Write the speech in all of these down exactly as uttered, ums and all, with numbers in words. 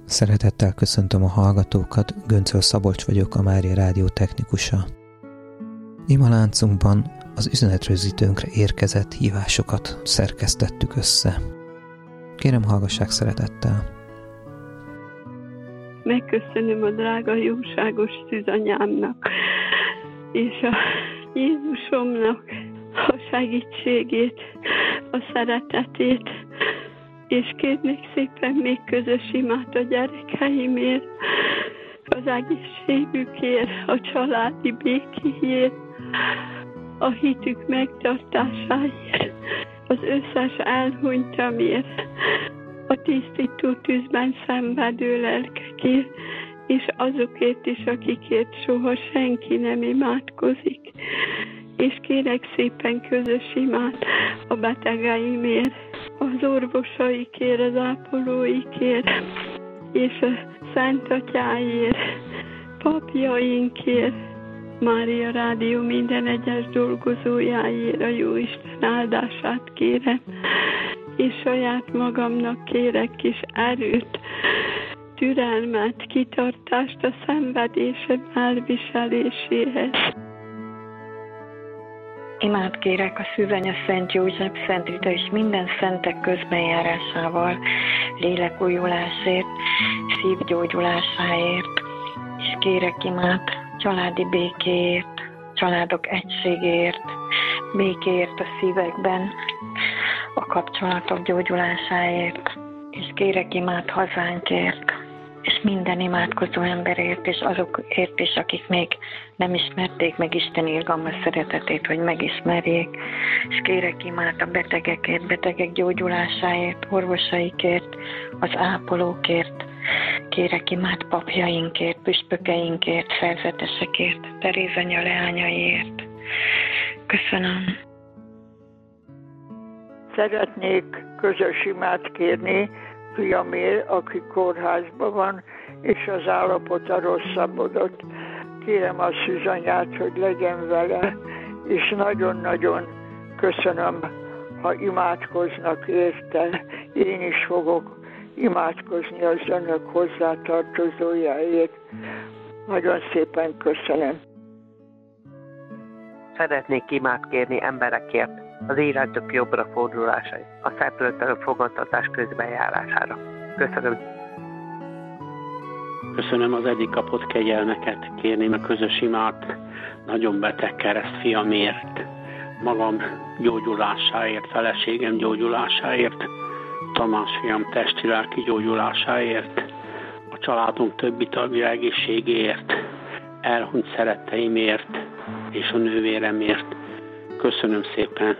Szeretettel köszöntöm a hallgatókat, Göncöl Szabolcs vagyok, a Mária Rádió technikusa. Imaláncunkban az üzenetrögzítőnkre érkezett hívásokat szerkesztettük össze. Kérem, hallgassák szeretettel. Megköszönöm a drága jóságos szűzanyámnak és a Jézusomnak a segítségét, a szeretetét, és kérnék szépen még közös imát a gyerekeimért, az egészségükért, a családi békéért, a hitük megtartásáért, az összes elhunytamért, a tisztító tűzben szenvedő lelkekért, és azokért is, akikért soha senki nem imádkozik. És kérek szépen közös imát a betegeimért, az orvosaikért, az ápolóikért, és a Szent Atyáért, papjainkért, Mária Rádió minden egyes dolgozójáért a Jóisten áldását kérem, és saját magamnak kérek kis erőt, türelmet, kitartást a szenvedésem elviseléséhez. Imát kérek a Szűzanya Szent József, Szent Rita és minden szentek közbenjárásával, lélekújulásért, szívgyógyulásáért, és kérek imát családi békéért, családok egységért, békéért a szívekben, a kapcsolatok gyógyulásáért, és kérek imát hazánkért, és minden imádkozó emberért, és azokért is, akik még nem ismerték meg Isten irgalmas szeretetét, hogy megismerjék, és kérek imát a betegekért, betegek gyógyulásáért, orvosaikért, az ápolókért, kérek imát papjainkért, püspökeinkért, szerzetesekért, Teréz anya leányaiért. Köszönöm. Szeretnék közös imát kérni fiamért, aki kórházban van, és az állapota rosszabbodott. Kérem a szűzanyát, hogy legyen vele, és nagyon-nagyon köszönöm, ha imádkoznak érte. Én is fogok imádkozni az önök hozzátartozójáért. Nagyon szépen köszönöm. Szeretnék imát kérni emberekért, az életük jobbra fordulásai, a szeplőtelen fogadtatás közbenjárására. Köszönöm. Köszönöm az eddig kapott kegyelmeket, kérném a közös imát, nagyon beteg keresztfiamért, magam gyógyulásáért, feleségem gyógyulásáért, Tamás fiam testi-lelki gyógyulásáért, a családunk többi tagja egészségéért, elhunyt szeretteimért és a nővéremért. Köszönöm szépen.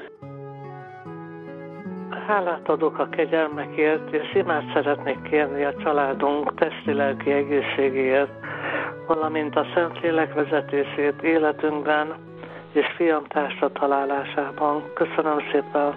Hálát adok a kegyelmekért, és imát szeretnék kérni a családunk testi-lelki egészségéért, valamint a Szentlélek vezetését életünkben és fiam társra találásában. Köszönöm szépen.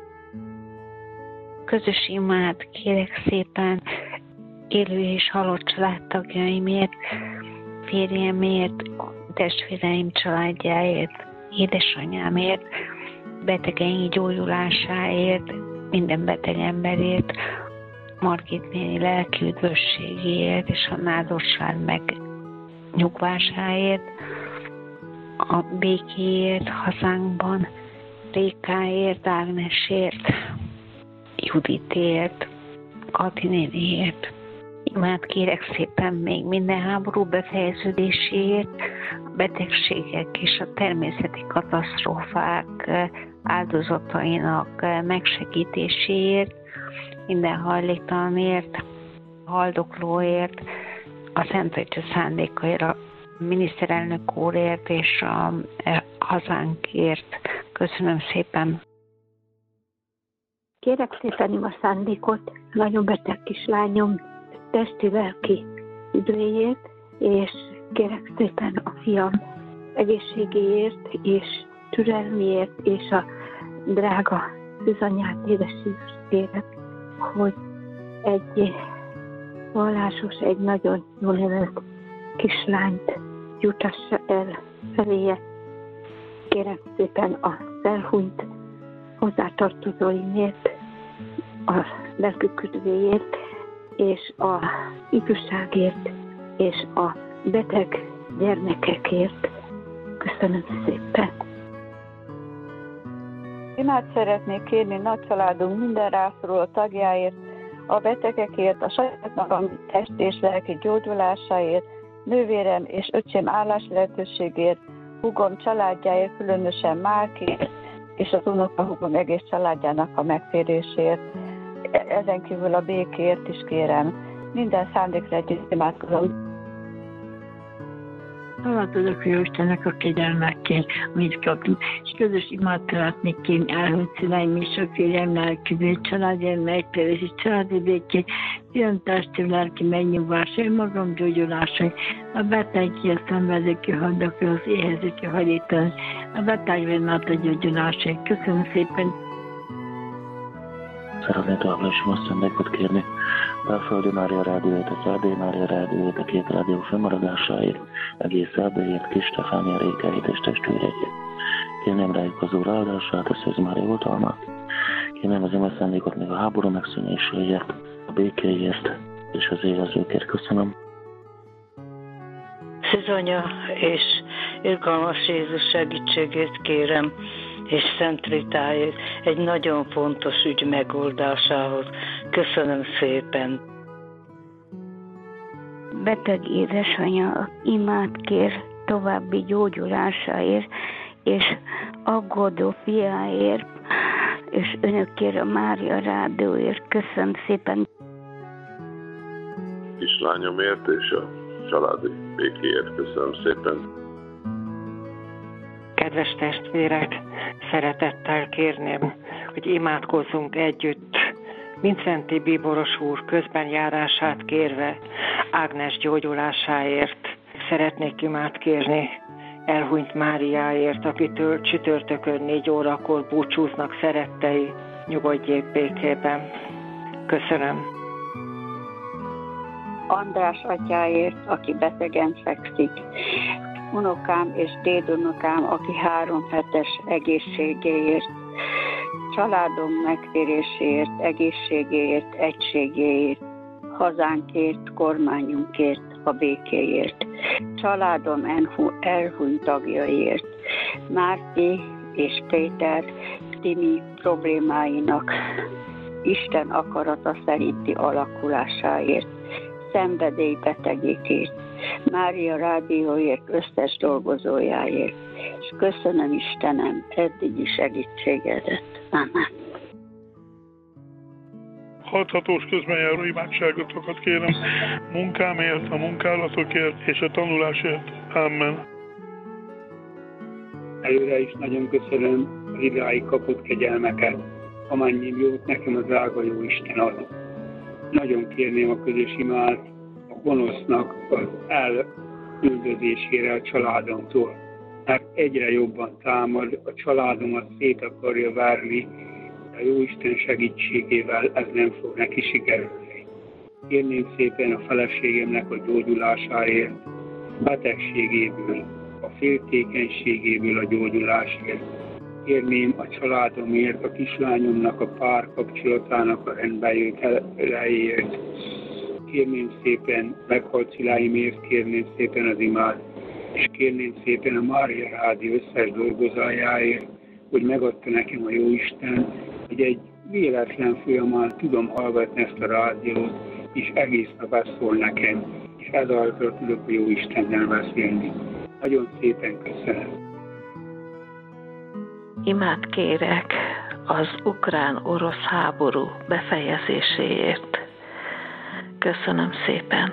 Közös imát kérek szépen élő és halott családtagjaimért, férjemért, testvéreim családjáért, édesanyámért, betegeink gyógyulásáért, minden beteg emberért, Margit néni lelki üdvösségéért és a nádosság megnyugvásáért, a békéért hazánkban, Rékáért, Ágnesért, Juditért, Kati néniért. Imát kérek szépen még minden háború befejeződéséért, a betegségek és a természeti katasztrófák áldozatainak megsegítéséért, minden hajléktalanért, haldoklóért, a Szent Atya szándékaért, a miniszterelnök úrért és a hazánkért. Köszönöm szépen. Kérek szépen ima szándékot, nagyon beteg kislányom testi-lelki üdvéért, és kérek szépen a fiam egészségéért és türelmiért, és a drága szűzanyát, édes Jézusért, hogy egy vallásos, egy nagyon jól nevelt kislányt jutassa el feléje. Kérem szépen a elhunyt hozzátartozóimért, a lelkük üdvéért, és a ifjúságért, és a beteg gyermekekért. Köszönöm szépen! Imát szeretnék kérni nagycsaládunk minden rászoruló tagjáért, a betegekért, a saját magam test és lelki gyógyulásáért, nővérem és öcsém állás lehetőségért, húgom családjáért, különösen Márkért, és az unokahúgom egész családjának a megtérésért. Ezen kívül a békért is kérem. Minden szándékra együtt imádkozom. Szavazolok jó Istennek a kegyelmekkel, amit kaptunk, és közös imát szeretnék kérni elhúnyt szüleim és sokfélem lelkizét, családjaim megtérés és családi békét, ilyen testi lelki megnyugvása, magam gyógyulása, a betegként szenvedőkő hadakra, az éhezőkő hajlítani, a betegben át a gyógyulása. Köszönöm szépen! Szeretnék továbbra is most szándékot kérni Belföldi Mária Rádióért, a Szárdai Mária Rádióért, a két rádió fennmaradásáért, egész Erdélyért, Kis Stefánia Rékáit és testvéreit. Kérném rájuk az Úr áldását, a Szűz Mária oltalmát. Kérném az ime szándékot még a háború megszűnéséért, a békéért és az éhezőkért. Köszönöm. Szűzanya és irgalmas Jézus segítségét kérem, és Szent Ritáért egy nagyon fontos ügy megoldásához. Köszönöm szépen! Beteg édesanyja imát kér további gyógyulásáért, és aggódó fiáért, és önökért a Mária Rádióért. Köszönöm szépen! Kislányomért és a családi békéért. Köszönöm szépen! Kedves testvérek, szeretettel kérném, hogy imádkozzunk együtt Vincenti Bíboros úr közbenjárását kérve Ágnes gyógyulásáért. Szeretnék imát kérni elhunyt Máriáért, akitől csütörtökön négy órakor búcsúznak szerettei, nyugodjék békében. Köszönöm. András atyáért, aki betegen fekszik, unokám és dédunokám, aki három hetes egészségéért, családom megtéréséért, egészségéért, egységéért, hazánkért, kormányunkért, a békéért, családom elhunyt tagjaiért, Márti és Péter Timi problémáinak Isten akarata szerinti alakulásáért, szenvedélybetegékért, Mária Rádióért összes dolgozójáért, és köszönöm Istenem eddigi segítségedet. Amen. Hathatós közbenjáró imádságotokat kérem munkámért, a munkálatokért és a tanulásért. Amen. Előre is nagyon köszönöm az idáig kapott kegyelmeket, amennyi jót nekem az drága jó Isten ad. Nagyon kérném a közös imát a gonosznak az elüldözésére a családomtól, mert egyre jobban támad, a családomat szét akarja verni, de a Jóisten segítségével ez nem fog neki sikerülni. Kérném szépen a feleségemnek a gyógyulásáért, betegségéből, a féltékenységéből a gyógyulásért. Kérném a családomért, a kislányomnak a párkapcsolatának a rendbejötteleért. Kérném szépen meghalt sziláimért, kérném szépen az imát, és kérném szépen a Mária Rádió összes dolgozójáért, hogy megadta nekem a Jóisten, hogy egy véletlen folyamán tudom hallgatni ezt a rádiót, és egész nap ezt szól nekem, és ezáltal tudok a Jóistennel beszélni. Nagyon szépen köszönöm. Imát kérek az ukrán-orosz háború befejezéséért. Köszönöm szépen.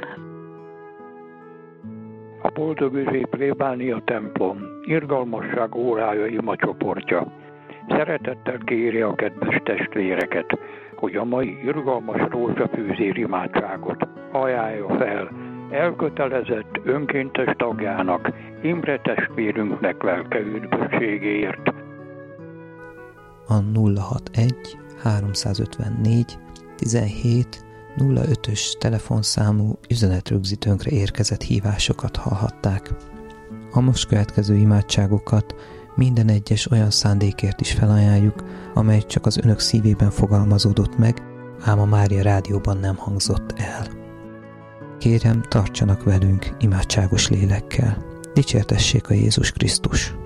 A boldog üzé plébánia templom, irgalmasság órája ima csoportja. Szeretettel kéri a kedves testvéreket, hogy a mai irgalmas rózsafűzér imádságot ajánlja fel elkötelezett önkéntes tagjának, Imre testvérünknek lelke üdvösségéért. A nulla hatvanegy háromszázötvennégy tizenhét nulla ötös telefonszámú üzenetrögzítőnkre érkezett hívásokat hallhatták. A most következő imádságokat minden egyes olyan szándékért is felajánljuk, amely csak az önök szívében fogalmazódott meg, ám a Mária Rádióban nem hangzott el. Kérem, tartsanak velünk imádságos lélekkel. Dicsértessék a Jézus Krisztus!